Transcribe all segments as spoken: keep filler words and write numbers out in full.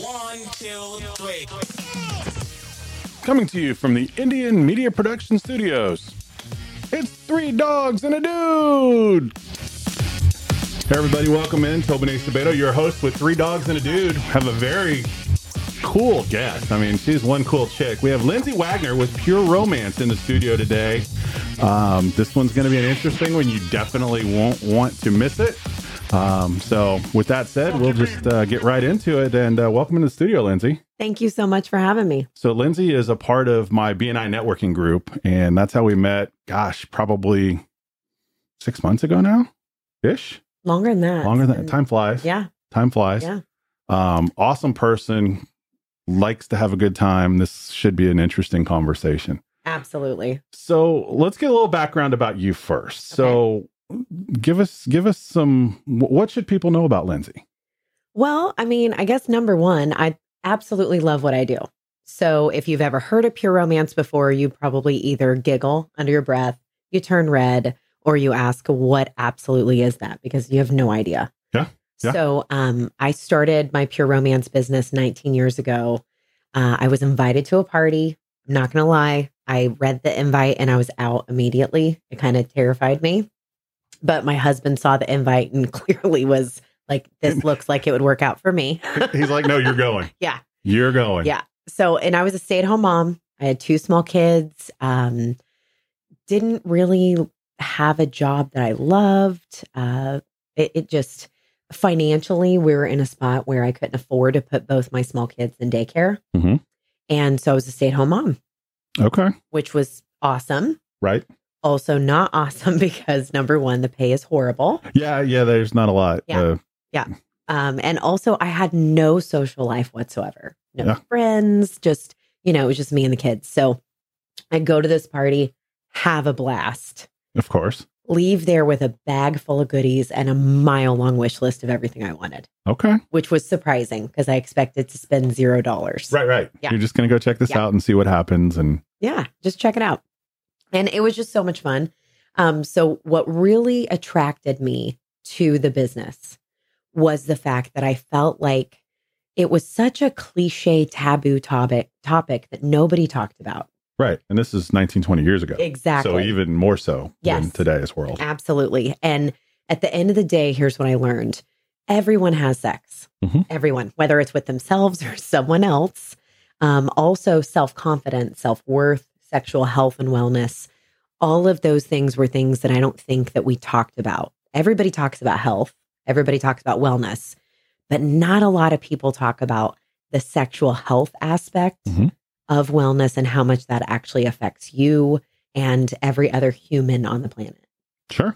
One, two, three. Coming to you from the Indian Media Production Studios, it's Three Dogs and a Dude. Hey everybody, welcome in. Tobin Acevedo, your host with Three Dogs and a Dude. Have a very cool guest. I mean, she's one cool chick. We have Lindsay Wagner with Pure Romance in the studio today. Um, this one's going to be an interesting one. You definitely won't want to miss it. Um, so with that said, we'll just uh, get right into it, and uh, welcome to the studio, Lindsay. Thank you so much for having me. So Lindsay is a part of my B and I networking group, and that's how we met, gosh, probably six months ago now, ish. Longer than that. Longer than that. Time flies. Yeah. Time flies. Yeah. Um, awesome person, likes to have a good time. This should be an interesting conversation. Absolutely. So let's get a little background about you first. So give us, give us some, what should people know about Lindsay? Well, I mean, I guess number one, I absolutely love what I do. So if you've ever heard of Pure Romance before, you probably either giggle under your breath, you turn red, or you ask, what absolutely is that? Because you have no idea. Yeah. yeah. So um, I started my Pure Romance business nineteen years ago. Uh, I was invited to a party. I'm not going to lie. I read the invite and I was out immediately. It kind of terrified me. But my husband saw the invite and clearly was like, this looks like it would work out for me. He's like, no, you're going. Yeah. You're going. Yeah. So, and I was a stay-at-home mom. I had two small kids. Um, didn't really have a job that I loved. Uh, it, it just, financially, we were in a spot where I couldn't afford to put both my small kids in daycare. Mm-hmm. And so I was a stay-at-home mom. Okay. Which was awesome. Right. Also not awesome because number one, the pay is horrible. Yeah. Yeah. There's not a lot. Yeah. Uh, yeah. Um, and also I had no social life whatsoever. No Yeah. friends, just, you know, it was just me and the kids. So I go to this party, have a blast, of course. leave there with a bag full of goodies and a mile long wish list of everything I wanted. Okay. Which was surprising because I expected to spend zero dollars. Right. Right. Yeah. You're just going to go check this Yeah. out and see what happens. And Yeah, just check it out. And it was just so much fun. Um, so what really attracted me to the business was the fact that I felt like it was such a cliche taboo topic topic that nobody talked about. right. And this is nineteen, twenty years ago. Exactly. So even more so Yes. in today's world. Absolutely. And at the end of the day, here's what I learned. Everyone has sex. Mhm. Everyone, whether it's with themselves or someone else. Um, also self-confidence, self-worth, sexual health and wellness. All of those things were things that I don't think that we talked about. Everybody talks about health. Everybody talks about wellness, but not a lot of people talk about the sexual health aspect Mhm. of wellness and how much that actually affects you and every other human on the planet. Sure.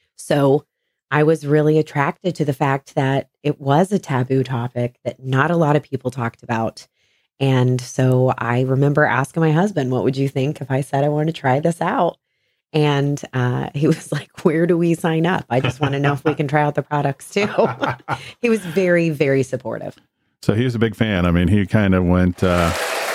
So I was really attracted to the fact that it was a taboo topic that not a lot of people talked about. And so I remember asking my husband, what would you think if I said I wanted to try this out? And uh, he was like, where do we sign up? I just want to know if we can try out the products too. He was very, very supportive. So he was a big fan. I mean, he kind of went uh,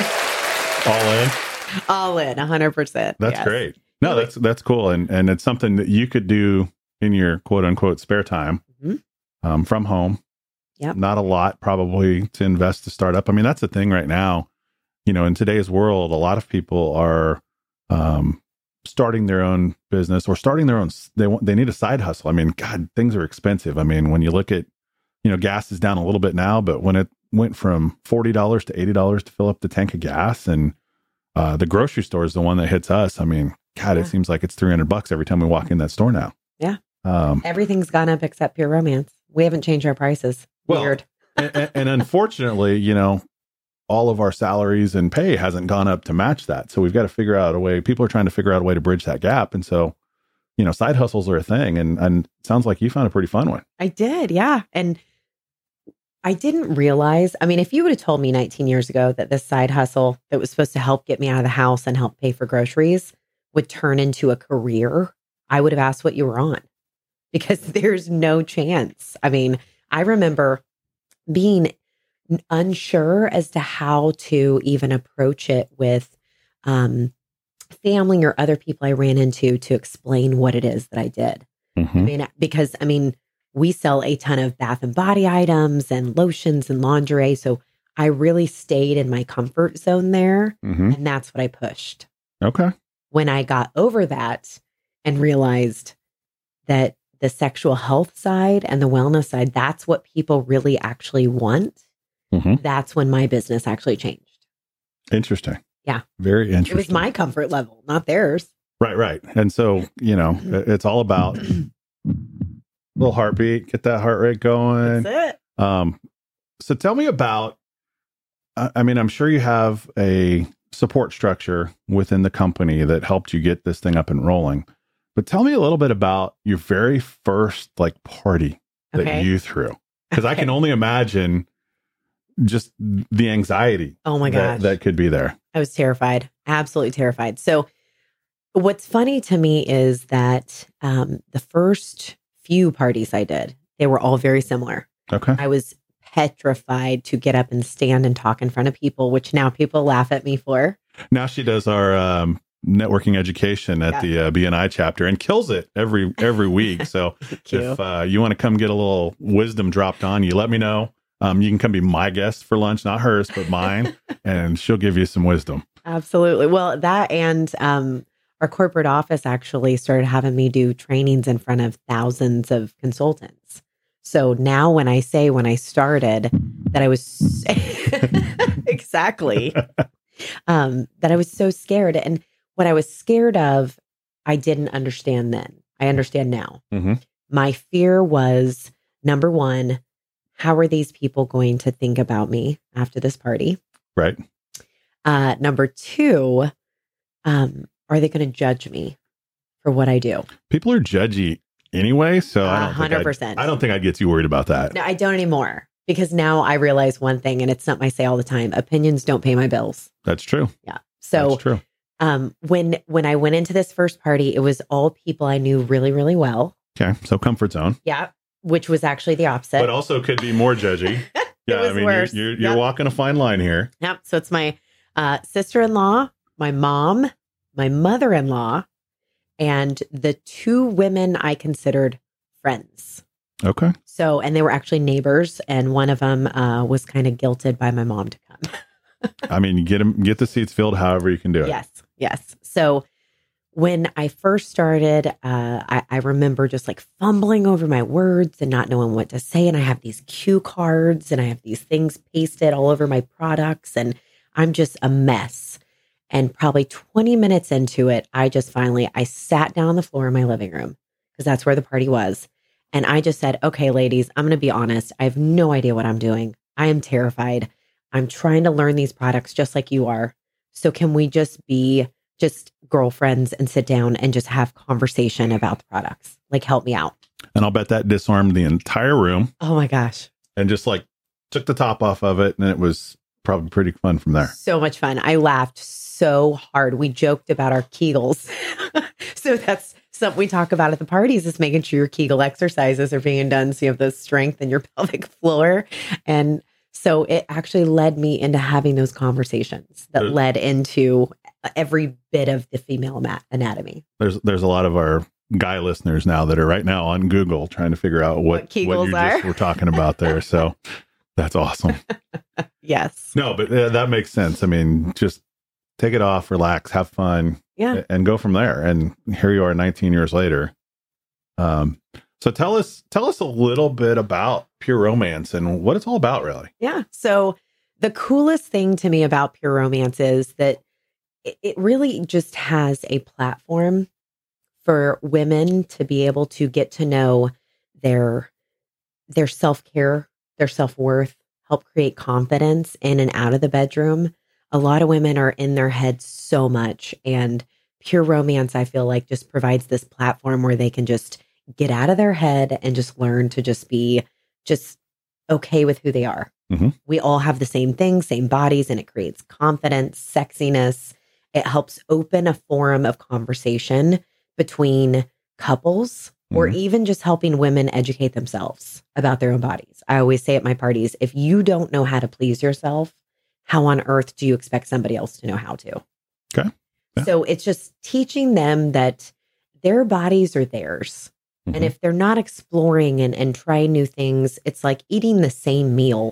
all in. All in, one hundred percent. That's yes. great. No, that's that's cool. And and it's something that you could do in your quote unquote spare time Mhm. um, from home. Yep. Not a lot probably to invest to start up. I mean, that's the thing right now. You know, in today's world, a lot of people are um, starting their own business or starting their own. They want they need a side hustle. I mean, God, things are expensive. I mean, when you look at, you know, gas is down a little bit now, but when it went from forty dollars to eighty dollars to fill up the tank of gas, and uh, the grocery store is the one that hits us. I mean, God, Yeah. it seems like it's three hundred bucks every time we walk in that store now. Yeah. Um, Everything's gone up except Pure Romance. We haven't changed our prices. Well, Weird. and, and unfortunately, you know, all of our salaries and pay hasn't gone up to match that. So we've got to figure out a way. People are trying to figure out a way to bridge that gap. And so, you know, side hustles are a thing. And, and it sounds like you found a pretty fun one. I did. Yeah. And I didn't realize, I mean, if you would have told me nineteen years ago that this side hustle that was supposed to help get me out of the house and help pay for groceries would turn into a career, I would have asked what you were on, because there's no chance. I mean, I remember being unsure as to how to even approach it with um, family or other people I ran into to explain what it is that I did. Mm-hmm. I mean, because I mean, we sell a ton of bath and body items and lotions and lingerie. So I really stayed in my comfort zone there. Mm-hmm. And that's what I pushed. Okay. When I got over that and realized that the sexual health side and the wellness side, that's what people really actually want. Mm-hmm. That's when my business actually changed. Interesting. Yeah. Very interesting. It was my comfort level, not theirs. Right, right. And so, you know, it's all about little heartbeat, get that heart rate going. That's it. Um, so tell me about, I I mean, I'm sure you have a support structure within the company that helped you get this thing up and rolling. But tell me a little bit about your very first like party that Okay. you threw. Because I Okay. can only imagine just the anxiety Oh my that, gosh. that could be there. I was terrified, absolutely terrified. So, what's funny to me is that um, the first few parties I did, they were all very similar. Okay. I was petrified to get up and stand and talk in front of people, which now people laugh at me for. Now she does our um, networking education at Yeah. the uh, B N I chapter and kills it every every week. So Thank you. if uh, you want to come get a little wisdom dropped on you, let me know. Um, you can come be my guest for lunch, not hers, but mine, and she'll give you some wisdom. Absolutely. Well, that and um, our corporate office actually started having me do trainings in front of thousands of consultants. So now when I say when I started that I was exactly um, that I was so scared, and what I was scared of, I didn't understand then. I understand now. Mm-hmm. My fear was number one, how are these people going to think about me after this party? Right. Uh, number two, um, are they going to judge me for what I do? People are judgy anyway, so I A don't hundred think percent. I'd, I don't think I'd get too worried about that. No, I don't anymore because now I realize one thing, and it's something I say all the time: opinions don't pay my bills. That's true. Yeah. So That's true. um, when when I went into this first party, it was all people I knew really, really well. Okay, so comfort zone, Yeah, which was actually the opposite. but also could be more judgy. Yeah, was I mean, worse. you're you're, you're Yep. walking a fine line here. Yep. So it's my uh, sister-in-law, my mom, my mother-in-law, and the two women I considered friends. Okay. So, and they were actually neighbors, and one of them uh, was kind of guilted by my mom to come. I mean, you get them, get the seats filled however you can do it. Yes, yes. So when I first started, uh, I, I remember just like fumbling over my words and not knowing what to say. And I have these cue cards and I have these things pasted all over my products, and I'm just a mess. And probably twenty minutes into it, I just finally, I sat down on the floor in my living room because that's where the party was. And I just said, okay, ladies, I'm going to be honest. I have no idea what I'm doing. I am terrified. I'm trying to learn these products just like you are. So can we just be just girlfriends and sit down and just have conversation about the products? Like, help me out. And I'll bet that disarmed the entire room Oh my gosh. and just like took the top off of it. And it was probably pretty fun from there. So much fun. I laughed so hard. We joked about our Kegels. So that's something we talk about at the parties, is making sure your Kegel exercises are being done so you have the strength in your pelvic floor. And so it actually led me into having those conversations that There's- led into every bit of the female ma- anatomy. There's there's a lot of our guy listeners now that are right now on Google trying to figure out what, What what, Kegels you are. just were talking about there. So that's awesome. Yes. No, but uh, that makes sense. I mean, just take it off, relax, have fun, Yeah. a- and go from there. And here you are nineteen years later. Um, so tell us, tell us a little bit about Pure Romance and what it's all about, really. Yeah. So the coolest thing to me about Pure Romance is that it, it really just has a platform for women to be able to get to know their their self-care, their self-worth, help create confidence in and out of the bedroom. A lot of women are in their heads so much, and Pure Romance, I feel like, just provides this platform where they can just get out of their head and just learn to just be just okay with who they are. Mhm. We all have the same thing, same bodies, and it creates confidence, sexiness. It helps open a forum of conversation between couples, or Mhm. even just helping women educate themselves about their own bodies. I always say at my parties, if you don't know how to please yourself, how on earth do you expect somebody else to know how to? Okay. Yeah. So it's just teaching them that their bodies are theirs. Mhm. And if they're not exploring and, and trying new things, it's like eating the same meal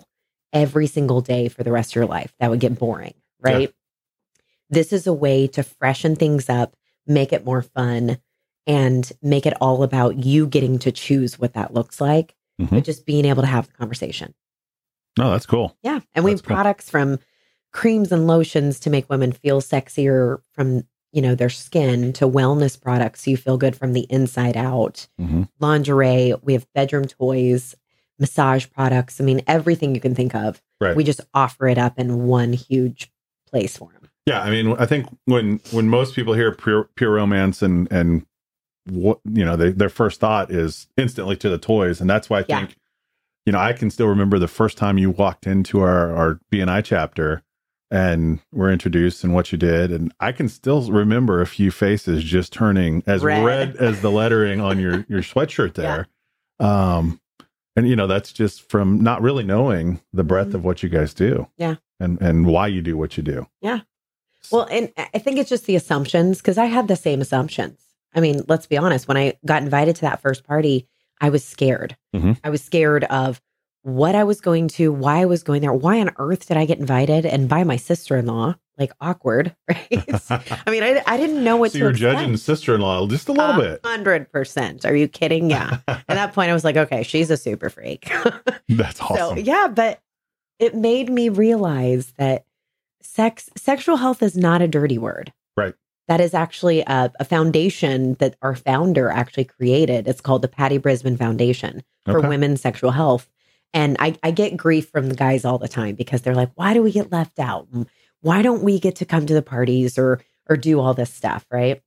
every single day for the rest of your life. That would get boring, right? Yeah. This is a way to freshen things up, make it more fun, and make it all about you getting to choose what that looks like, mm-hmm. but just being able to have the conversation. Oh, that's cool. Yeah. And we have cool. products from creams and lotions to make women feel sexier from, you know, their skin, to wellness products so you feel good from the inside out. Mm-hmm. Lingerie, we have bedroom toys, massage products. I mean, everything you can think of. Right. We just offer it up in one huge place for them. Yeah. I mean, I think when when most people hear pure, pure romance and, and what, you know, they, their first thought is instantly to the toys. And that's why I think, yeah. you know, I can still remember the first time you walked into our, our B and I chapter and were introduced and what you did. And I can still remember a few faces just turning as red, red as the lettering on your, your sweatshirt there. Yeah. Um, and, you know, that's just from not really knowing the breadth mm-hmm. of what you guys do. Yeah. And, and why you do what you do. Yeah. Well, and I think it's just the assumptions, because I had the same assumptions. I mean, let's be honest. When I got invited to that first party, I was scared. Mm-hmm. I was scared of what I was going to, why I was going there. Why on earth did I get invited? And by my sister-in-law, like awkward, right? I mean, I, I didn't know what so to expect. So you're judging sister-in-law just a little a bit. one hundred percent. Are you kidding? Yeah. At that point, I was like, okay, she's a super freak. That's awesome. So, yeah, but it made me realize that sex, sexual health is not a dirty word. Right. That is actually a, a foundation that our founder actually created. It's called the Patty Brisbane Foundation for okay. Women's Sexual Health. And I, I get grief from the guys all the time because they're like, why do we get left out? Why don't we get to come to the parties or or do all this stuff, right?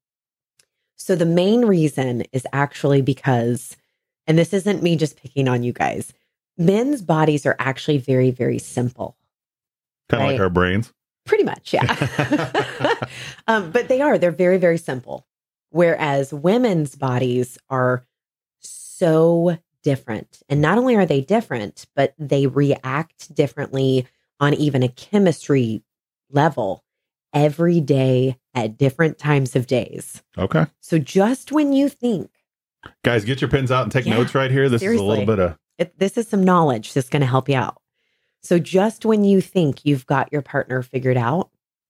So the main reason is actually because, and this isn't me just picking on you guys, men's bodies are actually very, very simple. Kind of right? like our brains? Pretty much, yeah. um, but they are. They're very, very simple. Whereas women's bodies are so different. And not only are they different, but they react differently on even a chemistry level every day at different times of days. Okay. So just when you think... Guys, get your pens out and take yeah, notes right here. This seriously. is a little bit of... It, this is some knowledge that's going to help you out. So just when you think you've got your partner figured out,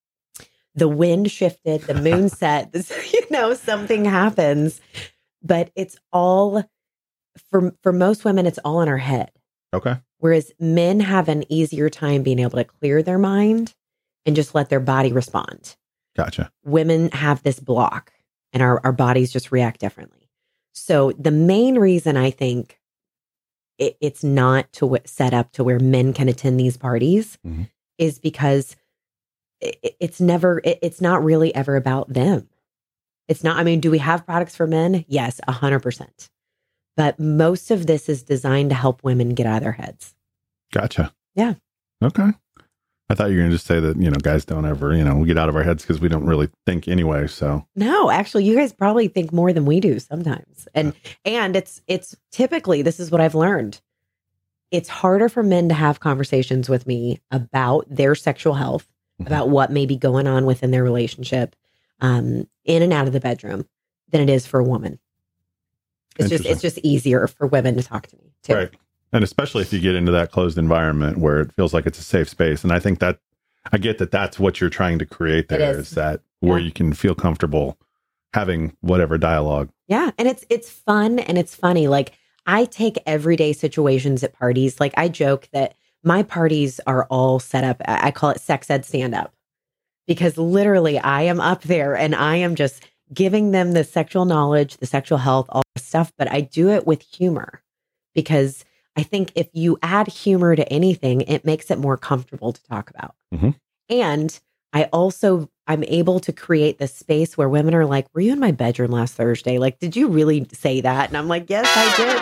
the wind shifted, the moon set, you know, something happens, but it's all... For for most women, it's all in our head. Okay. Whereas men have an easier time being able to clear their mind and just let their body respond. Gotcha. Women have this block and our, our bodies just react differently. So the main reason I think it, it's not to w- set up to where men can attend these parties mm-hmm. is because it, it's never, it, it's not really ever about them. It's not, I mean, do we have products for men? Yes, a hundred percent. But most of this is designed to help women get out of their heads. Gotcha. Yeah. Okay. I thought you were going to just say that, you know, guys don't ever, you know, we get out of our heads because we don't really think anyway. So no, actually, you guys probably think more than we do sometimes. And, yeah. and it's, it's typically, this is what I've learned. It's harder for men to have conversations with me about their sexual health, mm-hmm. about what may be going on within their relationship, um, in and out of the bedroom than it is for a woman. It's just it's just easier for women to talk to me too. Right. And especially if you get into that closed environment where it feels like it's a safe space. And I think that I get that that's what you're trying to create there is. is that where yeah. you can feel comfortable having whatever dialogue. Yeah. And it's it's fun and it's funny. Like I take everyday situations at parties. Like I joke that my parties are all set up. I call it sex ed stand up because literally I am up there and I am just giving them the sexual knowledge, the sexual health, all this stuff, but I do it with humor because I think if you add humor to anything, it makes it more comfortable to talk about. Mm-hmm. And I also, I'm able to create this space where women are like, were you in my bedroom last Thursday? Like, did you really say that? And I'm like, yes,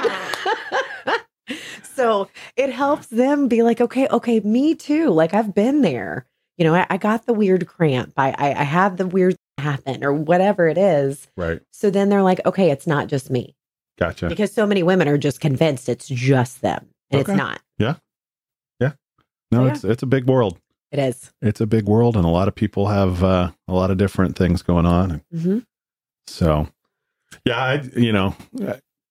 I did. So it helps them be like, okay, okay, me too. Like I've been there. You know, I, I got the weird cramp. I, I, I have the weird happen or whatever it is. Right. So then they're like, okay, it's not just me. Gotcha. Because so many women are just convinced it's just them and okay. it's not. Yeah. Yeah. No, so, yeah. it's it's a big world. It is. It's a big world and a lot of people have uh, a lot of different things going on. Mm-hmm. So, yeah, I, you know,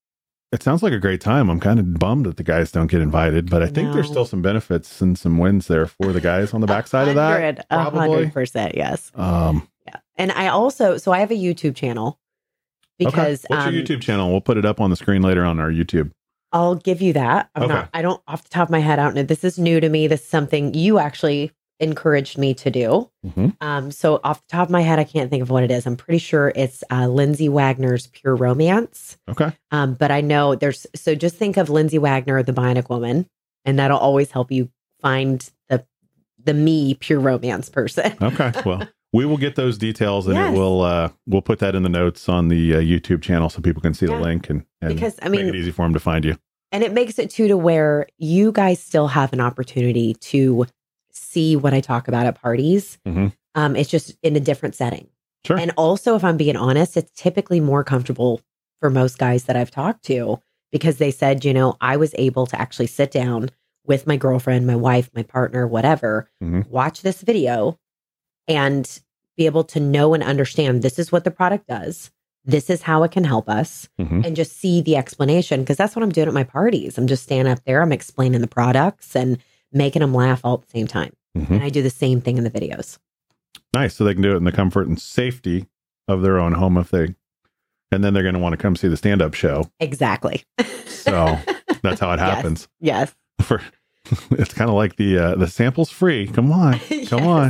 it sounds like a great time. I'm kind of bummed that the guys don't get invited, but I think there's No. still some benefits and some wins there for the guys on the backside of that. A Probably. hundred percent, yes. Um, Yeah. And I also, so I have a YouTube channel because okay. What's um, your YouTube channel? We'll put it up on the screen later on our YouTube. I'll give you that. I'm Okay. not, I don't, off the top of my head, I don't know. This is new to me. This is something you actually encouraged me to do. Mm-hmm. Um, so off the top of my head, I can't think of what it is. I'm pretty sure it's uh, Lindsay Wagner's Pure Romance. Okay. Um, but I know there's, so just think of Lindsay Wagner, the Bionic Woman, and that'll always help you find the, the me Pure Romance person. Okay. Well, we will get those details and Yes. it will, uh, we'll put that in the notes on the uh, YouTube channel so people can see Yeah. the link and, and Because, I mean, make it easy for them to find you. and it makes it too to where you guys still have an opportunity to see what I talk about at parties. Mhm. Um, it's just in a different setting. Sure. And also, if I'm being honest, it's typically more comfortable for most guys that I've talked to because they said, you know, I was able to actually sit down with my girlfriend, my wife, my partner, whatever, Mhm. watch this video and be able to know and understand this is what the product does. This is how it can help us, Mhm. and just see the explanation. Cause that's what I'm doing at my parties. I'm just standing up there. I'm explaining the products and making them laugh all at the same time. Mhm. And I do the same thing in the videos. Nice. So they can do it in the comfort and safety of their own home if they, and then they're going to want to come see the stand-up show. Exactly. So that's how it happens. Yes. For it's kind of like the uh, the sample's free. Come on, come on.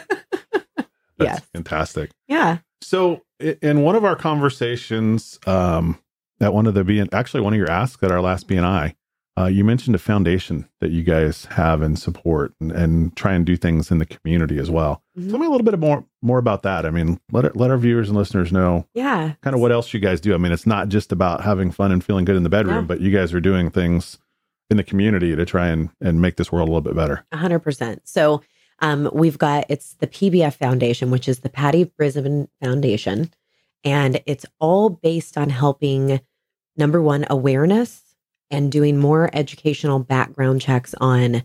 That's Yes. fantastic. Yeah. So i- in one of our conversations, um, at one of the B N, actually one of your asks at our last B N I, uh, you mentioned a foundation that you guys have and support and, and try and do things in the community as well. Mhm. Tell me a little bit more more about that. I mean, let it, let our viewers and listeners know Yeah. kind of what else you guys do. I mean, it's not just about having fun and feeling good in the bedroom, Yeah. but you guys are doing things in the community to try and, and make this world a little bit better. A hundred percent. So um, we've got, it's the P B F Foundation, which is the Patty Brisbane Foundation. And it's all based on helping, number one, awareness and doing more educational background checks on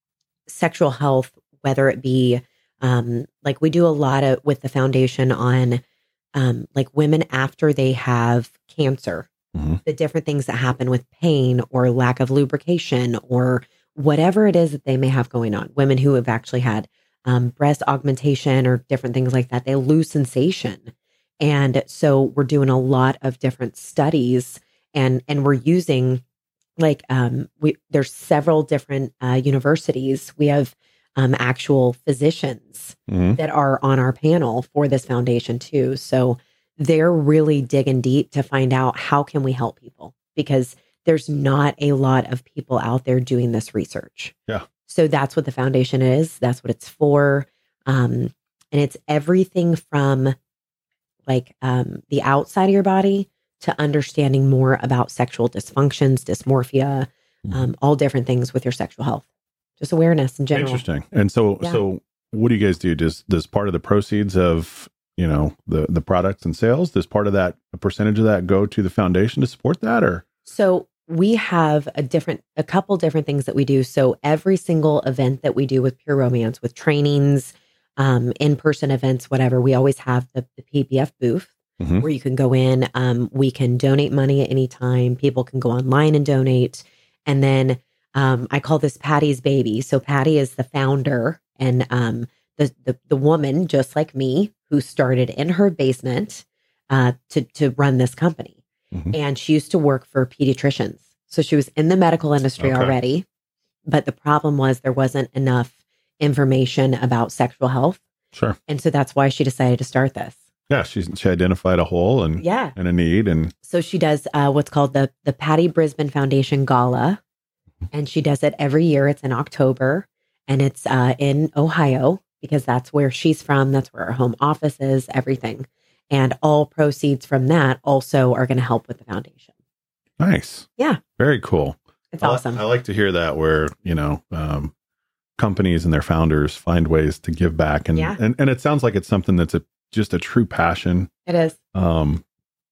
sexual health, whether it be um, like we do a lot of with the foundation on um, like women after they have cancer, Mhm. the different things that happen with pain or lack of lubrication or whatever it is that they may have going on. Women who have actually had um, breast augmentation or different things like that, they lose sensation. And so we're doing a lot of different studies and and we're using like um we there's several different uh, universities. We have um, actual physicians Mhm. that are on our panel for this foundation too. So they're really digging deep to find out how can we help people because there's not a lot of people out there doing this research. Yeah. So that's what the foundation is. That's what it's for. Um, and it's everything from like um, the outside of your body to understanding more about sexual dysfunctions, dysmorphia, um, all different things with your sexual health, just awareness in general. Interesting. And so, Yeah. so what do you guys do? Does, does part of the proceeds of, you know, the, the products and sales, does part of that, a percentage of that go to the foundation to support that or? So we have a different, a couple different things that we do. So every single event that we do with Pure Romance, with trainings, um, in-person events, whatever, we always have the, the P B F booth Mhm. where you can go in. Um, we can donate money at any time. People can go online and donate. And then um, I call this Patty's baby. So Patty is the founder and um, the, the the woman, just like me, who started in her basement uh, to to run this company. Mhm. And she used to work for pediatricians. So she was in the medical industry Okay. already. But the problem was there wasn't enough information about sexual health. Sure. And so that's why she decided to start this. Yeah. She's, she identified a hole and, Yeah. and a need and So she does uh, what's called the the Patty Brisbane Foundation Gala. And she does it every year. It's in October. And it's uh, in Ohio because that's where she's from. That's where her home office is, everything. And all proceeds from that also are going to help with the foundation. nice. Yeah. Very cool. It's I li- awesome. I like to hear that where, you know, um, companies and their founders find ways to give back. And, Yeah. and, and it sounds like it's something that's a, just a true passion, It is. um,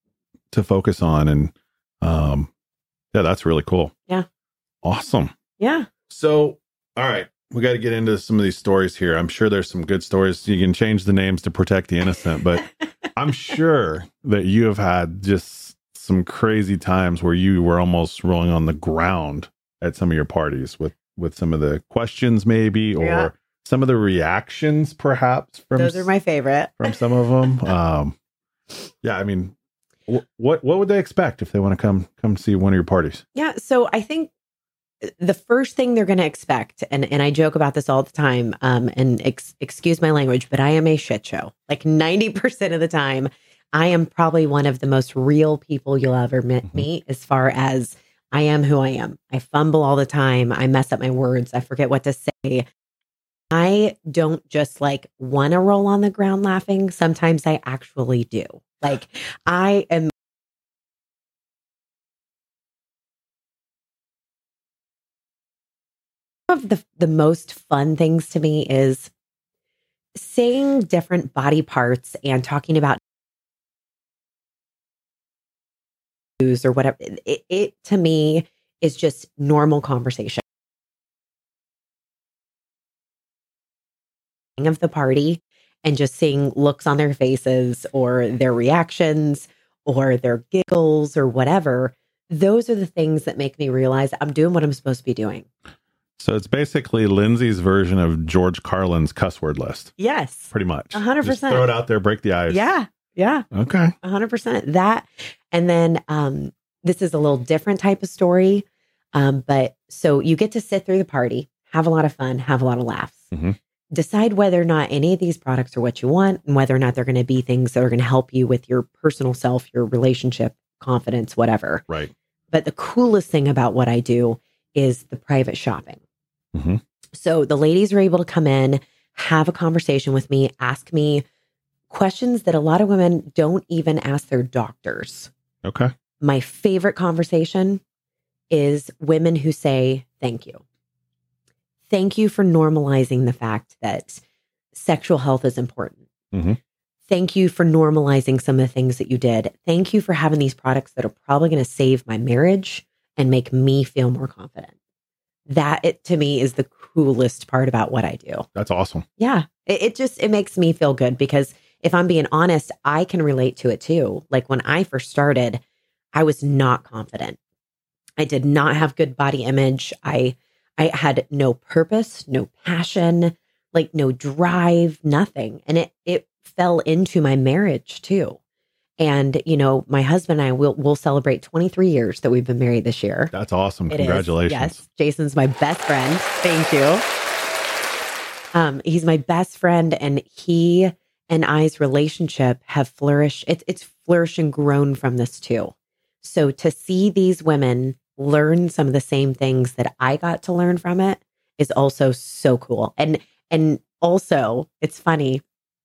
to focus on. And, um, yeah, that's really cool. Yeah. Awesome. Yeah. So, all right, we got to get into some of these stories here. I'm sure there's some good stories. You can change the names to protect the innocent, but I'm sure that you have had just some crazy times where you were almost rolling on the ground at some of your parties with, with some of the questions maybe, or Yeah. some of the reactions perhaps from Those are my favorite. from some of them. Um, yeah, I mean, wh- what what would they expect if they want to come come see one of your parties? Yeah. So I think the first thing they're going to expect, and, and I joke about this all the time, um, and ex- excuse my language, but I am a shit show. Like ninety percent of the time, I am probably one of the most real people you'll ever meet, Mhm. meet as far as I am who I am. I fumble all the time. I mess up my words. I forget what to say. I don't just like want to roll on the ground laughing. Sometimes I actually do. Like I am. One of the, the most fun things to me is saying different body parts and talking about news or whatever. It, it to me is just normal conversation of the party, and just seeing looks on their faces or their reactions or their giggles or whatever. Those are the things that make me realize I'm doing what I'm supposed to be doing. So it's basically Lindsay's version of George Carlin's cuss word list, Yes. pretty much. A hundred Just percent. throw it out there, break the ice. Yeah. Yeah. Okay. A hundred percent that. And then um, this is a little different type of story. Um, but so you get to sit through the party, have a lot of fun, have a lot of laughs, Mhm. decide whether or not any of these products are what you want, and whether or not they're going to be things that are going to help you with your personal self, your relationship, confidence, whatever. Right. But the coolest thing about what I do is the private shopping. Mhm. So the ladies are able to come in, have a conversation with me, ask me questions that a lot of women don't even ask their doctors. Okay. My favorite conversation is women who say, thank you. Thank you for normalizing the fact that sexual health is important. Mhm. Thank you for normalizing some of the things that you did. Thank you for having these products that are probably going to save my marriage and make me feel more confident. That, it, to me, is the coolest part about what I do. That's awesome. Yeah. It, it just, it makes me feel good, because if I'm being honest, I can relate to it too. Like when I first started, I was not confident. I did not have good body image. I, I had no purpose, no passion, like no drive, nothing. And it, it fell into my marriage too. And, you know, my husband and I will will celebrate twenty-three years that we've been married this year. That's awesome. It is. Congratulations. Yes. Jason's my best friend. Thank you. Um, he's my best friend, and he and I's relationship have flourished. It's it's flourished and grown from this too. So to see these women learn some of the same things that I got to learn from it is also so cool. And and also, it's funny.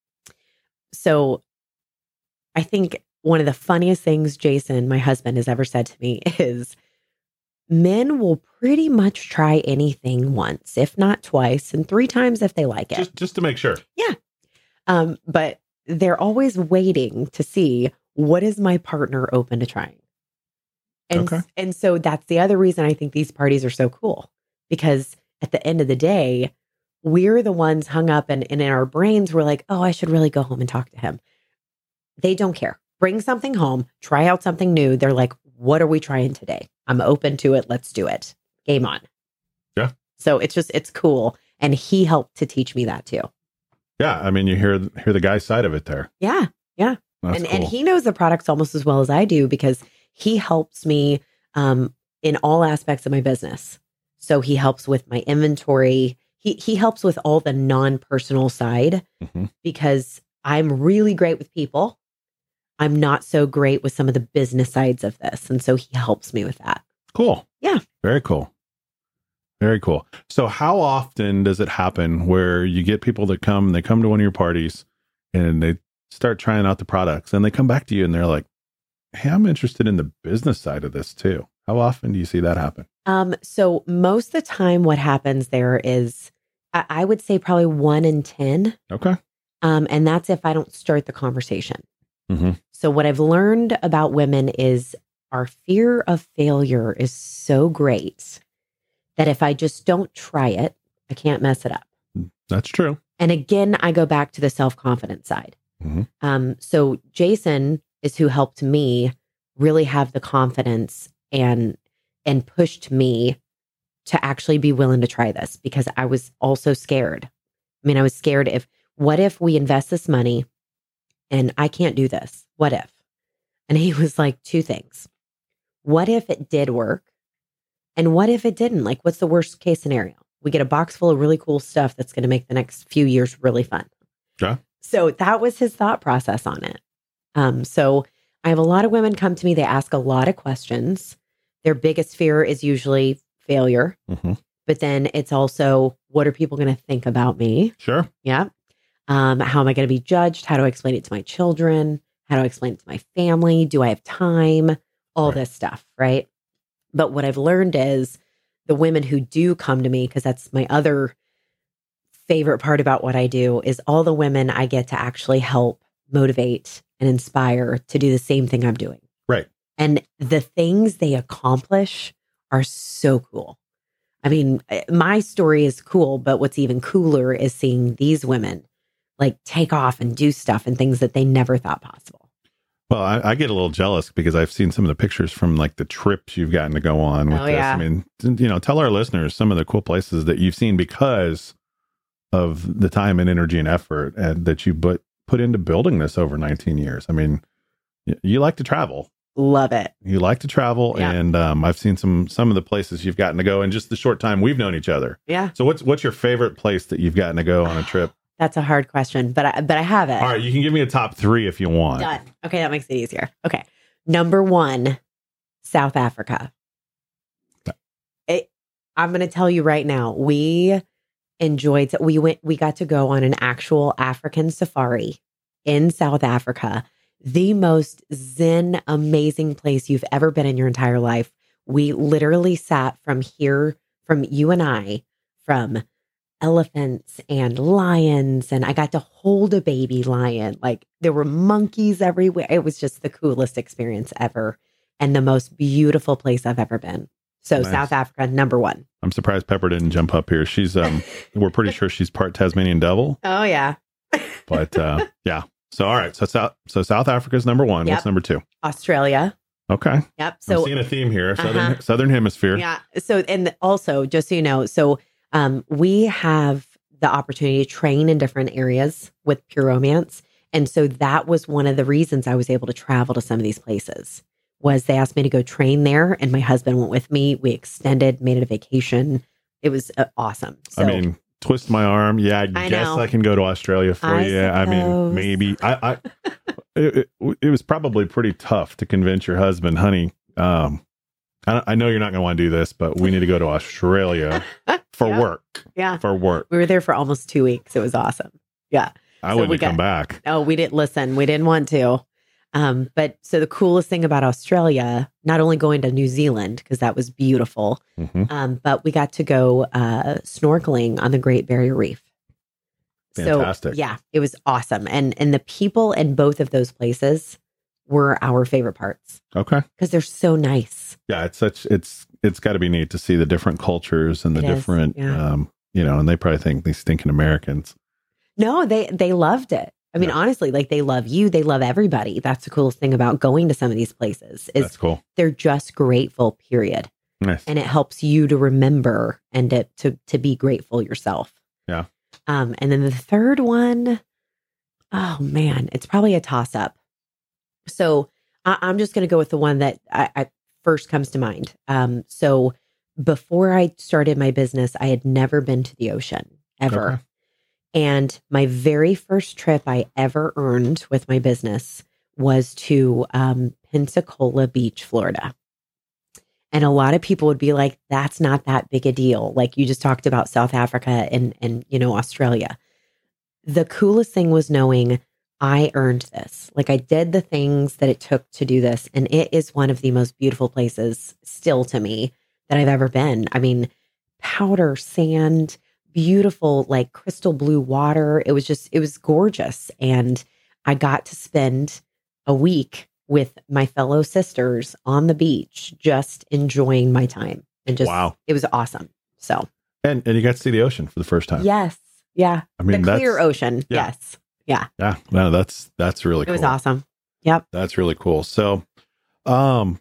So I think one of the funniest things Jason, my husband, has ever said to me is, men will pretty much try anything once, if not twice, and three times if they like it. Just just to make sure. Yeah. Um, but they're always waiting to see, what is my partner open to trying? And, Okay. and so that's the other reason I think these parties are so cool, because at the end of the day, we're the ones hung up, and, and in our brains, we're like, oh, I should really go home and talk to him. They don't care. Bring something home, try out something new. They're like, what are we trying today? I'm open to it. Let's do it. Game on. Yeah. So it's just, it's cool. And he helped to teach me that too. Yeah. I mean, you hear hear the guy's side of it there. Yeah. Yeah. That's and cool. and he knows the products almost as well as I do, because he helps me um, in all aspects of my business. So he helps with my inventory. He he helps with all the non-personal side, Mhm. because I'm really great with people. I'm not so great with some of the business sides of this. And so he helps me with that. Cool. Yeah. Very cool. Very cool. So how often does it happen where you get people that come, they come to one of your parties and they start trying out the products, and they come back to you and they're like, hey, I'm interested in the business side of this too. How often do you see that happen? Um, so most of the time what happens there is, I, I would say probably one in ten. Okay. Um, and that's if I don't start the conversation. Mm-hmm. So what I've learned about women is our fear of failure is so great that if I just don't try it, I can't mess it up. That's true. And again, I go back to the self-confidence side. Mhm. Um, so Jason is who helped me really have the confidence and and pushed me to actually be willing to try this, because I was also scared. I mean, I was scared if, what if we invest this money and I can't do this? What if? And he was like, two things. What if it did work? And what if it didn't? Like, what's the worst case scenario? We get a box full of really cool stuff that's going to make the next few years really fun. Yeah. So that was his thought process on it. Um, so I have a lot of women come to me. They ask a lot of questions. Their biggest fear is usually failure. Mm-hmm. But then it's also, what are people going to think about me? Sure. Yeah. Um, how am I going to be judged? How do I explain it to my children? How do I explain it to my family? Do I have time? All Right. this stuff, right? But what I've learned is the women who do come to me, because that's my other favorite part about what I do, is all the women I get to actually help motivate and inspire to do the same thing I'm doing. Right. And the things they accomplish are so cool. I mean, my story is cool, but what's even cooler is seeing these women like take off and do stuff and things that they never thought possible. Well, I, I get a little jealous because I've seen some of the pictures from like the trips you've gotten to go on with Oh, this. yeah. I mean, you know, tell our listeners some of the cool places that you've seen because of the time and energy and effort and that you put put into building this over nineteen years. I mean, y- you like to travel. Love it. You like to travel, Yeah. and um, I've seen some some of the places you've gotten to go in just the short time we've known each other. Yeah. So, what's what's your favorite place that you've gotten to go on a trip? That's a hard question, but I, but I have it. All right, you can give me a top three if you want. Done. Okay, that makes it easier. Okay. Number one, South Africa. It, I'm going to tell you right now, we enjoyed, we went, we got to go on an actual African safari in South Africa. The most zen, amazing place you've ever been in your entire life. We literally sat from here, from you and I, from elephants and lions, and I got to hold a baby lion. Like, there were monkeys everywhere. It was just the coolest experience ever and the most beautiful place I've ever been. So Nice. South Africa, number one. I'm surprised Pepper didn't jump up here. She's um, we're pretty sure she's part Tasmanian devil, Oh yeah. but uh, yeah. So all right, so South so South Africa's number one. Yep. What's number two? Australia. Okay, Yep. I'm So seeing a theme here. Southern Uh-huh. Southern Hemisphere. yeah. So, and also just so you know, so um, we have the opportunity to train in different areas with Pure Romance. And so that was one of the reasons I was able to travel to some of these places, was they asked me to go train there, and my husband went with me. We extended, made it a vacation. It was uh, awesome. So, I mean, twist my arm. Yeah, I, I guess know. I can go to Australia for I you. I mean, suppose. maybe. I, I it, it, it was probably pretty tough to convince your husband, honey. Um, I, I know you're not going to want to do this, but we need to go to Australia for Yeah. work. yeah, For work. we were there for almost two weeks. It was awesome. Yeah. I So wouldn't we have come got- back. Oh, we didn't listen. We didn't want to. Um, but so the coolest thing about Australia, not only going to New Zealand, because that was beautiful, Mhm. um, but we got to go uh, snorkeling on the Great Barrier Reef. Fantastic. So yeah, it was awesome. And and the people in both of those places were our favorite parts Okay. because they're so nice. Yeah, it's such it's it's got to be neat to see the different cultures and the It is, different yeah. um you know, and they probably think these stinking Americans. No, they they loved it. I mean, Yeah. honestly, like they love you. They love everybody. That's the coolest thing about going to some of these places is That's cool. they're just grateful, period. Nice. And it helps you to remember and to to, to be grateful yourself. Yeah. Um, and then the third one, oh man, it's probably a toss up. So I, I'm just going to go with the one that I, I first comes to mind. Um, so before I started my business, I had never been to the ocean ever. Okay. And my very first trip I ever earned with my business was to um, Pensacola Beach, Florida. And a lot of people would be like, that's not that big a deal. Like you just talked about South Africa and, and, you know, Australia. The coolest thing was knowing I earned this. Like I did the things that it took to do this. And it is one of the most beautiful places still to me that I've ever been. I mean, powder sand, beautiful, like crystal blue water. It was just, it was gorgeous. And I got to spend a week with my fellow sisters on the beach, just enjoying my time. And just, Wow. it was awesome. So, And and you got to see the ocean for the first time. yes. Yeah. I mean, the clear that's- ocean. yeah. Yes. Yeah. Yeah. No, that's that's really It cool. was awesome. Yep. That's really cool. So Um,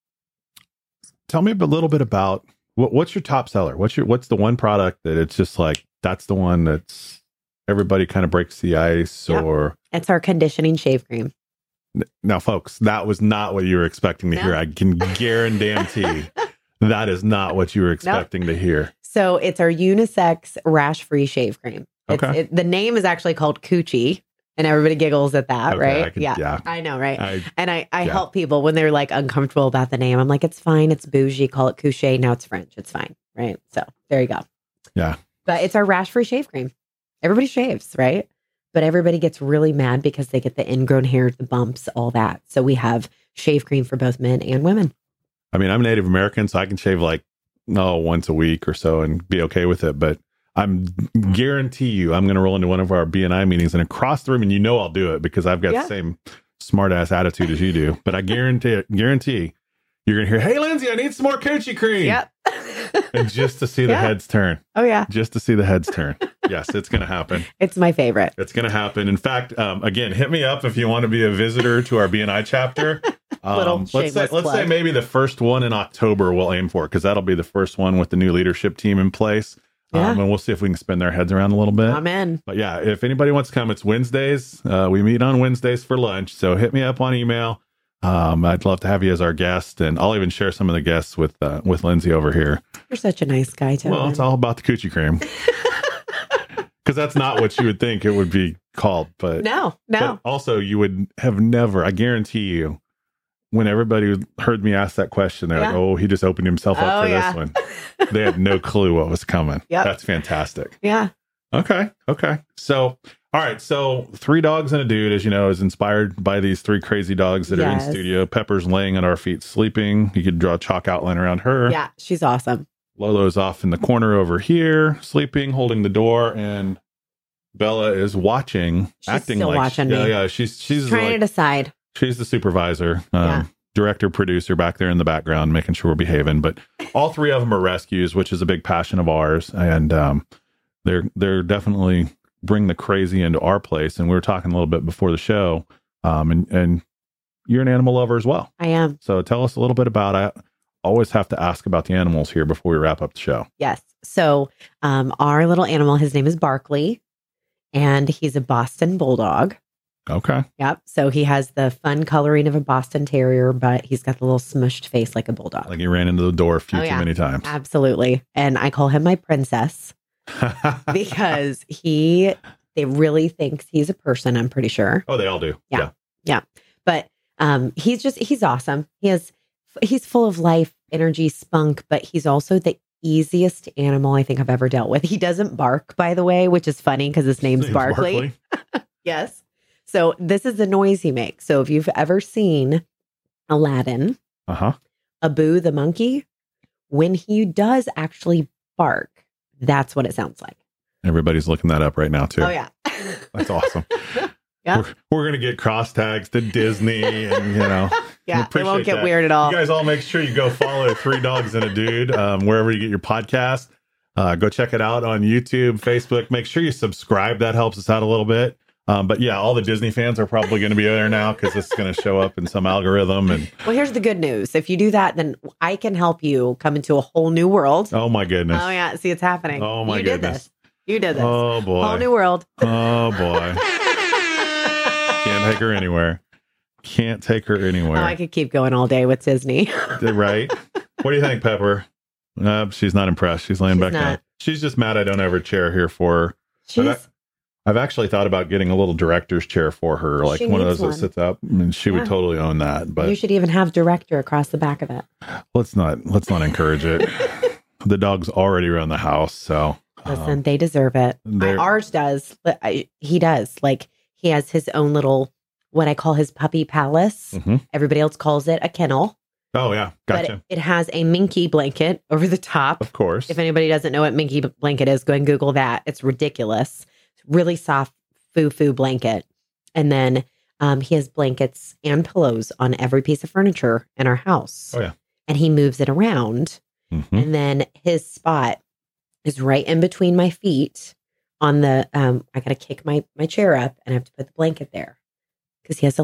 tell me a little bit about what, what's your top seller? What's your what's the one product that it's just like that's the one that's everybody kind of breaks the ice Yep. or It's our conditioning shave cream. now, folks, that was not what you were expecting to No. hear. I can guarantee that is not what you were expecting to hear. So it's our unisex rash-free shave cream. It's, Okay. it, the name is actually called Coochie, and everybody giggles at that, Okay, right? I could- yeah, yeah. I know, right? I, and I, I yeah. help people when they're like uncomfortable about the name. I'm like, it's fine. It's bougie. Call it Couché. Now it's French. It's fine, right? So there you go. Yeah. But it's our rash-free shave cream. Everybody shaves, right? But everybody gets really mad because they get the ingrown hair, the bumps, all that. So we have shave cream for both men and women. I mean, I'm Native American, so I can shave like no once a week or so and be okay with it. But I'm guarantee you, I'm going to roll into one of our B and I meetings and across the room, and you know I'll do it because I've got Yeah. the same smart ass attitude as you do. But I guarantee, guarantee you're going to hear, "Hey, Lindsay, I need some more coochie cream." Yep. And just to see the Yeah. heads turn, Oh, yeah. just to see the heads turn. Yes, it's going to happen. It's my favorite. It's going to happen. In fact, um, again, hit me up if you want to be a visitor to our B and I chapter. Um, Little let's say, shameless let's say plug. maybe the first one in October we'll aim for because that'll be the first one with the new leadership team in place. Yeah. Um, and we'll see if we can spin their heads around a little bit. I'm in. But yeah, if anybody wants to come, it's Wednesdays. Uh, we meet on Wednesdays for lunch. So hit me up on email. Um, I'd love to have you as our guest, and I'll even share some of the guests with uh, with Lindsay over here. You're such a nice guy, Tobin. Well, it's all about the coochie cream. Because that's not what you would think it would be called. But, no, no. but also, you would have never, I guarantee you, when everybody heard me ask that question, they're like, Yeah. oh, he just opened himself up Oh, for yeah. this one. They had no clue what was coming. Yep. That's fantastic. Yeah. Okay. Okay. So, all right. So, Three Dogs and a Dude, as you know, is inspired by these three crazy dogs that are Yes. in studio. Pepper's laying at our feet sleeping. You could draw a chalk outline around her. Yeah. She's awesome. Lolo's off in the corner over here, sleeping, holding the door, and Bella is watching, She's acting still like watching yeah, me. yeah. She's she's Trying like, to decide. she's the supervisor, um, Yeah. director, producer back there in the background, making sure we're behaving. But all three of them are rescues, which is a big passion of ours, and um, they're they're definitely bring the crazy into our place. And we were talking a little bit before the show, um, and and you're an animal lover as well. I am. So tell us a little bit about it. Always have to ask about the animals here before we wrap up the show. Yes. So um, our little animal, his name is Barkley, and he's a Boston Bulldog. Okay. Yep. So he has the fun coloring of a Boston Terrier, but he's got the little smushed face like a bulldog. Like he ran into the door a few Oh, too yeah. many times. Absolutely. And I call him my princess because he, they really thinks he's a person, I'm pretty sure. Oh, they all do. Yeah. But um, he's just, he's awesome. He has, he's full of life, energy, spunk, but he's also the easiest animal I think I've ever dealt with. He doesn't bark, by the way, which is funny because his name's Name's Barkley. Yes. So this is the noise he makes. So if you've ever seen Aladdin, Uh huh. Abu the monkey, when he does actually bark, that's what it sounds like. Everybody's looking that up right now too. Oh, yeah. That's awesome. Yeah. We're, we're going to get cross tags to Disney and, you know, Yeah. It appreciate won't get that. weird at all. you guys all make sure you go follow Three Dogs and a Dude um, wherever you get your podcast. Uh, go check it out on YouTube, Facebook. Make sure you subscribe. That helps us out a little bit. Um, but yeah, all the Disney fans are probably going to be there now because it's going to show up in some algorithm. And Well, here's the good news. If you do that, then I can help you come into a whole new world. oh my goodness. Oh, yeah. See, it's happening. Oh, my you goodness. Did this. You did this. Oh boy. Whole new world. Oh boy. Can't take her anywhere. Can't take her anywhere. Oh, I could keep going all day with Disney. Right? What do you think, Pepper? Uh, she's not impressed. She's laying She's back down. not. She's just mad I don't have her chair here for her. She's, I've actually thought about getting a little director's chair for her, like She one of needs those one. that sits up, and she Yeah. would totally own that. But you should even have director across the back of it. let's not let's not encourage it. The dog's already around the house, so Listen, um, they deserve it. I, they're- ours does. But I, he does. Like he has his own little, what I call his puppy palace. mhm. Everybody else calls it a kennel. Oh yeah, But gotcha. it, it has a minky blanket over the top. Of course. If anybody doesn't know what minky b- blanket is, go and Google that. It's ridiculous. Really soft foo-foo blanket. And then um, he has blankets and pillows on every piece of furniture in our house. Oh, yeah. And he moves it around. Mhm. And then his spot is right in between my feet on the, um, I got to kick my, my chair up and I have to put the blanket there because he has to lay there.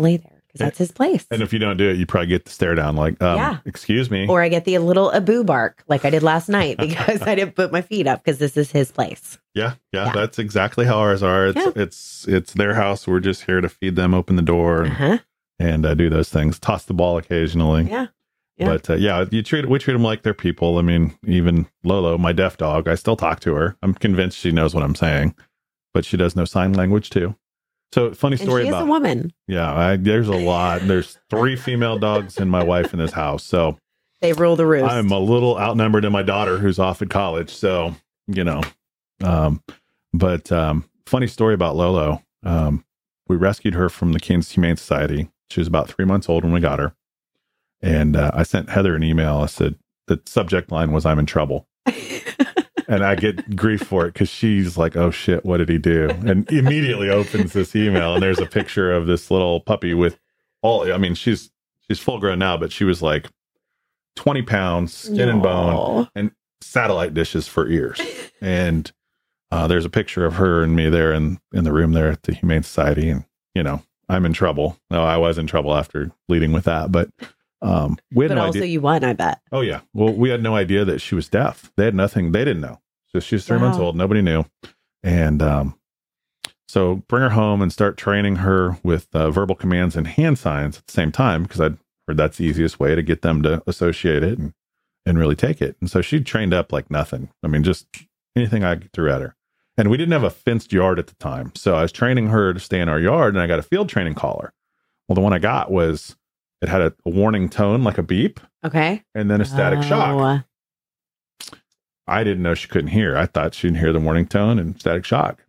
because that's his place. And if you don't do it, you probably get the stare down like, um, Yeah. excuse me. Or I get the little Abu bark like I did last night because I didn't put my feet up because this is his place. Yeah, yeah, Yeah. that's exactly how ours are. It's Yeah. it's it's their house. We're just here to feed them, open the door, and, Uh-huh. and uh, do those things. Toss the ball occasionally. Yeah. Yeah. But uh, yeah, you treat we treat them like they're people. I mean, even Lolo, my deaf dog, I still talk to her. I'm convinced she knows what I'm saying, but she does know sign language too. So funny And story she is about a woman. yeah. I, there's a lot. There's three female dogs and my wife in this house. So They rule the roost. I'm a little outnumbered in my daughter who's off at college. So you know, um, but um, funny story about Lolo. Um, we rescued her from the Kansas Humane Society. She was about three months old when we got her. And uh, I sent Heather an email. I said, the subject line was, I'm in trouble. And I get grief for it because she's like, oh shit, what did he do? And immediately opens this email and there's a picture of this little puppy with all, I mean, she's, she's full grown now, but she was like twenty pounds, skin and bone, Aw. and satellite dishes for ears. And uh, there's a picture of her and me there in, in the room there at the Humane Society. And, you know, I'm in trouble. No, I was in trouble after leading with that, but Um, we had But no also idea. you won, I bet. Oh yeah. Well, we had no idea that she was deaf. They had nothing. They didn't know. So she was three Wow. months old. Nobody knew. And, um, so bring her home and start training her with uh, verbal commands and hand signs at the same time, because I'd heard that's the easiest way to get them to associate it and, and really take it. And so she trained up like nothing. I mean, just anything I threw at her. And we didn't have a fenced yard at the time. So I was training her to stay in our yard, and I got a field training collar. Well, the one I got was, it had a, a warning tone, like a beep, Okay. and then a static shock. Oh. I didn't know she couldn't hear. I thought she didn't hear the warning tone and static shock.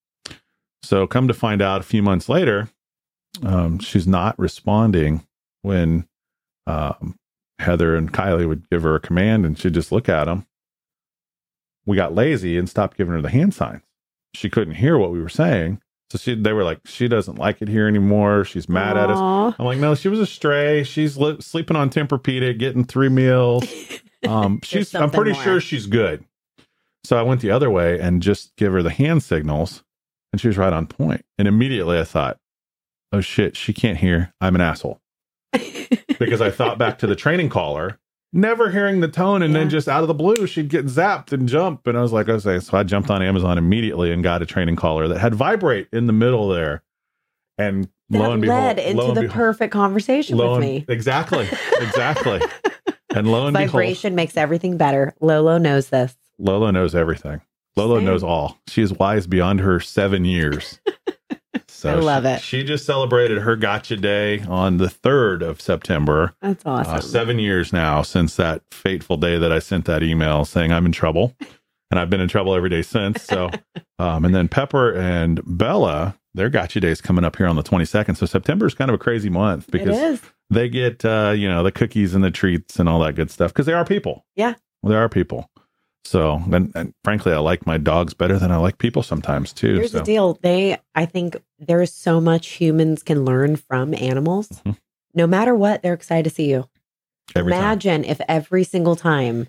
So come to find out a few months later, um, she's not responding when um, Heather and Kylie would give her a command and she'd just look at them. We got lazy and stopped giving her the hand signs. She couldn't hear what we were saying. So she, they were like, she doesn't like it here anymore. She's mad at us. Aw. I'm like, no, she was a stray. She's li- sleeping on Tempur-Pedic, getting three meals. Um, she's, I'm something pretty more. sure she's good. So I went the other way and just give her the hand signals, and she was right on point. And immediately I thought, oh shit, she can't hear. I'm an asshole. Because I thought back to the training collar, never hearing the tone, and Yeah. then just out of the blue, she'd get zapped and jump. And I was like, okay. So I jumped on Amazon immediately and got a training collar that had vibrate in the middle there. And That lo and behold, led into lo and the behold, perfect conversation lo with and- me. Exactly. Exactly. And lo and behold, Vibration makes everything better. Lolo knows this. Lola knows everything. Lola Same. knows all. She is wise beyond her seven years. So I love she, it. She just celebrated her gotcha day on the third of September. That's awesome. Uh, seven years now since that fateful day that I sent that email saying I'm in trouble. And I've been in trouble every day since. So, um, and then Pepper and Bella, their gotcha day is coming up here on the twenty-second. So September is kind of a crazy month It because is. they get, uh, you know, the cookies and the treats and all that good stuff because they are people. Yeah. Well, they are people. So, and, and frankly, I like my dogs better than I like people sometimes too. Here's so. the deal. They, I think there's so much humans can learn from animals. Mhm. No matter what, they're excited to see you. Every time. Imagine if every single time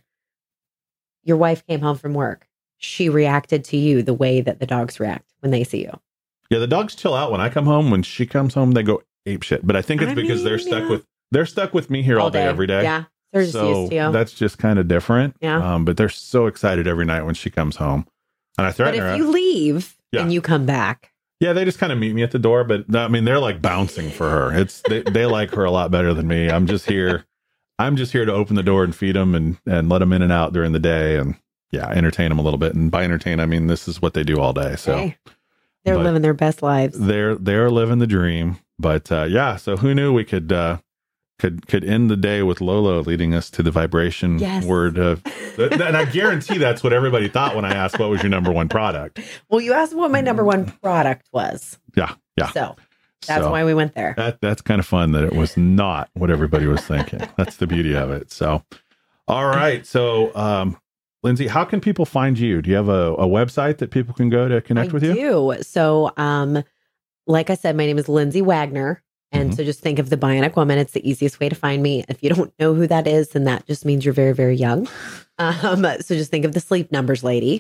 your wife came home from work, she reacted to you the way that the dogs react when they see you. Yeah, the dogs chill out when I come home. When she comes home, they go ape shit. But I think it's I because they're mean, stuck yeah. with they're stuck with me here all, day, every day. Yeah. They're just so used to you. that's just kind of different. Yeah. Um, but they're so excited every night when she comes home, and I But threaten if her. you leave Yeah. and you come back, Yeah, they just kind of meet me at the door. But I mean, they're like bouncing for her. It's they, they like her a lot better than me. I'm just here. I'm just here to open the door and feed them and and let them in and out during the day and yeah, entertain them a little bit. And by entertain, I mean this is what they do all day. So. hey, they're but- living their best lives. they're they're living the dream. But uh, yeah, so who knew we could uh, could could end the day with Lolo leading us to the vibration Yes. word of, and I guarantee that's what everybody thought when I asked what was your number one product. Well, you asked what my number one product was. Yeah, yeah. So that's So why we went there. that that's kind of fun that it was not what everybody was thinking. That's the beauty of it. So, all right, so. Um, Lindsay, how can people find you? Do you have a, a website that people can go to connect I with you? do. So, um, like I said, my name is Lindsay Wagner. And Mhm. so just think of the Bionic Woman. It's the easiest way to find me. If you don't know who that is, then that just means you're very, very young. Um, so just think of the Sleep Numbers lady.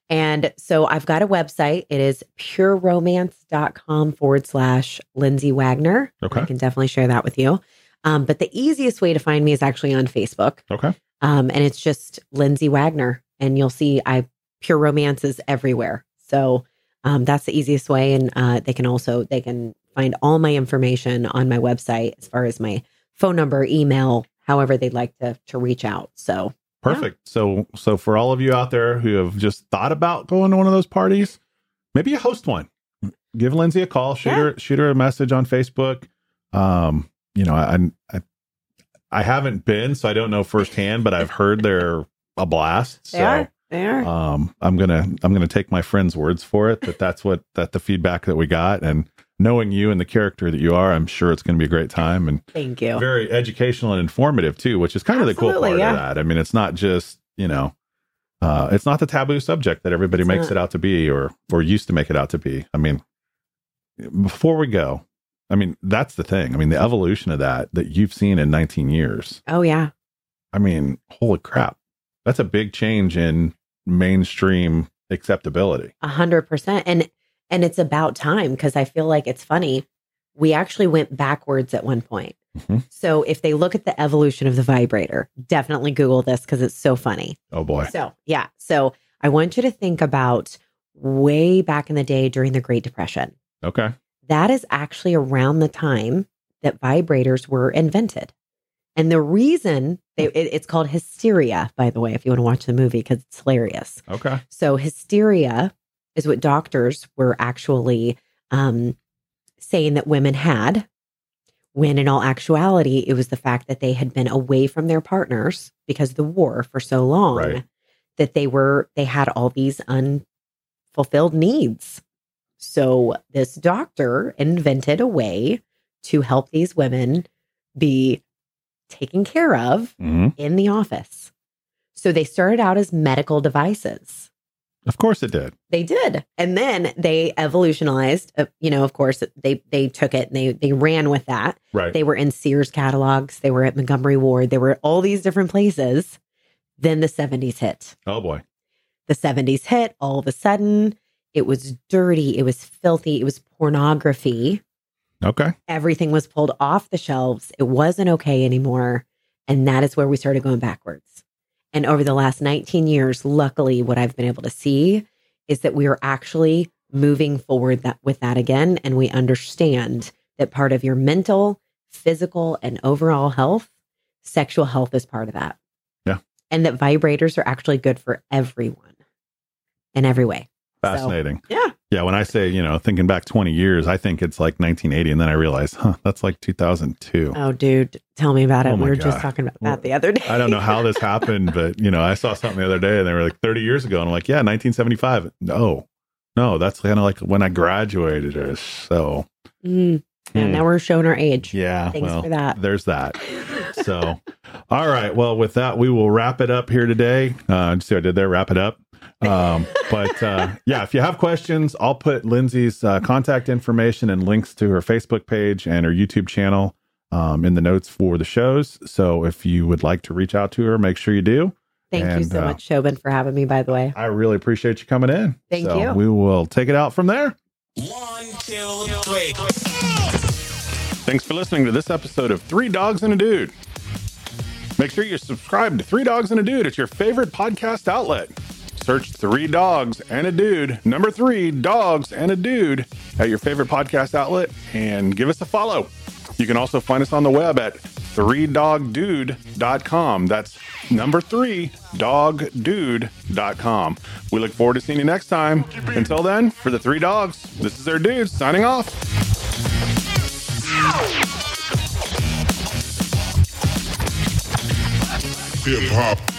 And so I've got a website. It is pureromance.com forward slash Lindsay Wagner. Okay. I can definitely share that with you. Um, but the easiest way to find me is actually on Facebook. Okay. Um, and it's just Lindsay Wagner. And you'll see I Pure Romance is everywhere. So um, that's the easiest way. And uh, they can also, they can find all my information on my website as far as my phone number, email, however they'd like to to reach out. So perfect. Yeah. So so for all of you out there who have just thought about going to one of those parties, maybe you host one. Give Lindsay a call, shoot yeah. her shoot her a message on Facebook. Um, you know, I, I I haven't been, so I don't know firsthand, but I've heard they're a blast. They so are. They are. Um, I'm gonna I'm gonna take my friend's words for it that that's what that the feedback that we got, and knowing you and the character that you are, I'm sure it's going to be a great time, and thank you. Very educational and informative too, which is kind of Absolutely, the cool part yeah. of that. I mean, it's not just, you know, uh, it's not the taboo subject that everybody it's makes not. it out to be, or or used to make it out to be. I mean, before we go, I mean, that's the thing. I mean, the evolution of that that you've seen in nineteen years. Oh yeah. I mean, holy crap, that's a big change in mainstream acceptability. A hundred percent, and. And it's about time, because I feel like it's funny. We actually went backwards at one point. Mm-hmm. So if they look at the evolution of the vibrator, definitely Google this because it's so funny. Oh, boy. So, yeah. So I want you to think about way back in the day during the Great Depression. Okay. That is actually around the time that vibrators were invented. And the reason they, it, it's called hysteria, by the way, if you want to watch the movie, because it's hilarious. Okay. So hysteria is what doctors were actually um, saying that women had, when in all actuality, it was the fact that they had been away from their partners because of the war for so long, right. that they were, they had all these unfulfilled needs. So this doctor invented a way to help these women be taken care of mm-hmm. in the office. So they started out as medical devices. Of course it did. They did. And then they evolutionized, uh, you know, of course, they they took it and they they ran with that. Right. They were in Sears catalogs. They were at Montgomery Ward. They were at all these different places. Then the seventies hit. Oh, boy. The seventies hit. All of a sudden, it was dirty. It was filthy. It was pornography. Okay. Everything was pulled off the shelves. It wasn't okay anymore. And that is where we started going backwards. And over the last nineteen years, luckily, what I've been able to see is that we are actually moving forward that, with that again. And we understand that part of your mental, physical, and overall health, sexual health is part of that. Yeah. And that vibrators are actually good for everyone in every way. Fascinating. So, yeah. Yeah. When I say, you know, thinking back twenty years, I think it's like nineteen eighty. And then I realized, huh, that's like two thousand two. Oh, dude, tell me about it. Oh we were God. just talking about that the other day. I don't know how this happened, but, you know, I saw something the other day and they were like thirty years ago. And I'm like, yeah, nineteen seventy-five. No, no, that's kind of like when I graduated. Or so. Mm. And mm. now we're showing our age. Yeah. Thanks well, for that. There's that. So, all right. Well, with that, we will wrap it up here today. Uh, see what I did there? Wrap it up. um, but uh, yeah, if you have questions, I'll put Lindsay's uh, contact information and links to her Facebook page and her YouTube channel um, in the notes for the shows. So if you would like to reach out to her, make sure you do. Thank and, you so uh, much, Shobin, for having me, by the way. I really appreciate you coming in. Thank so you. We will take it out from there. One, two, three. Thanks for listening to this episode of Three Dogs and a Dude. Make sure you're subscribed to Three Dogs and a Dude at your favorite podcast outlet. Search Three Dogs and a Dude, number three, Dogs and a Dude, at your favorite podcast outlet, and give us a follow. You can also find us on the web at three dog dude dot com. That's number three, dog dude dot com. We look forward to seeing you next time. Until then, for the Three Dogs, this is their dude signing off. Hip hop.